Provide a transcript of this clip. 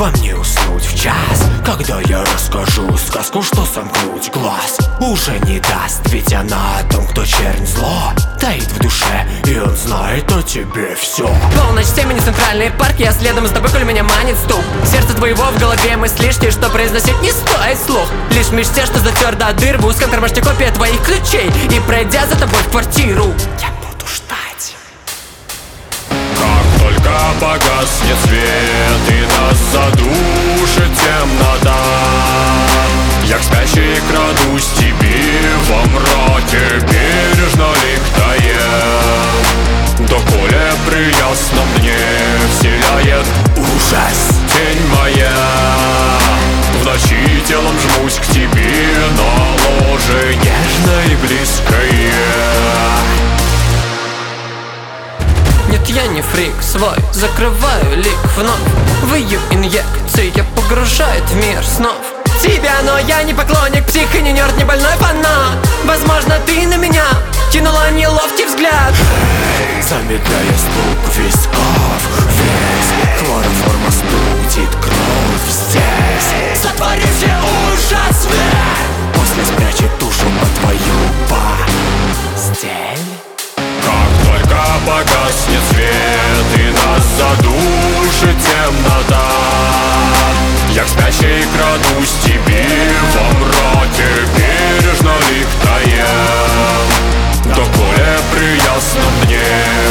Вам не уснуть в час, когда я расскажу сказку, что сомкнуть глаз уже не даст. Ведь она о том, кто чернь зло таит в душе, и он знает о тебе все. Полночь, темень, центральный парк, я следом за тобой, коль меня манит стук. Сердце твоего в голове мысли лишние, что произносить не стоит слух. Лишь в мечте, что затер до дыр, в узком кармашке копия твоих ключей. И пройдя за тобой в квартиру, я буду ждать. Как только погаснет свет и нас задушит темнота, я к спящей крадусь тебе во мраке, бережно лихтая. Доколе приясно мне вселяет ужас тень моя. В ночи телом жмусь к тебе на ложе нежно и близкое. Нет, я не фрик свой, закрываю лик вновь. В ее инъекции я погружает в мир снов тебя, но я не поклонник, псих и не нерд, не больной фанат. Возможно, ты на меня кинула неловкий взгляд. Замедляя стук висков, весь хлороформ остудит кровь здесь. Сотвори все ужас, После спрячет душу под твою постель. как только погаснет свет и нас задушит темнота, я к спящей крадусь тебе во мраке, бережно лихтая. Доколе приясно мне